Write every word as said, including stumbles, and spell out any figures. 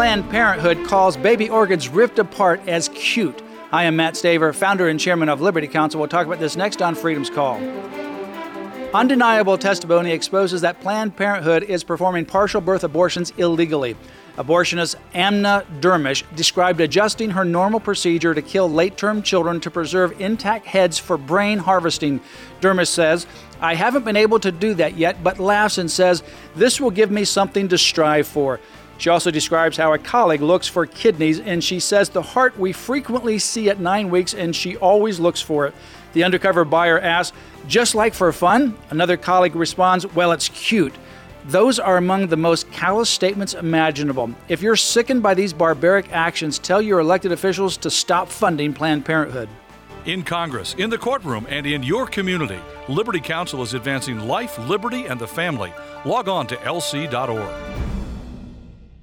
Planned Parenthood calls baby organs ripped apart as cute. I am Matt Staver, founder and chairman of Liberty Counsel. We'll talk about this next on Freedom's Call. Undeniable testimony exposes that Planned Parenthood is performing partial birth abortions illegally. Abortionist Amna Dermish described adjusting her normal procedure to kill late-term children to preserve intact heads for brain harvesting. Dermish says, "I haven't been able to do that yet," but laughs and says, "This will give me something to strive for." She also describes how a colleague looks for kidneys, and she says the heart we frequently see at nine weeks, and she always looks for it. The undercover buyer asks, "Just like for fun?" Another colleague responds, "Well, it's cute." Those are among the most callous statements imaginable. If you're sickened by these barbaric actions, tell your elected officials to stop funding Planned Parenthood. In Congress, in the courtroom, and in your community, Liberty Counsel is advancing life, liberty, and the family. Log on to L C dot org.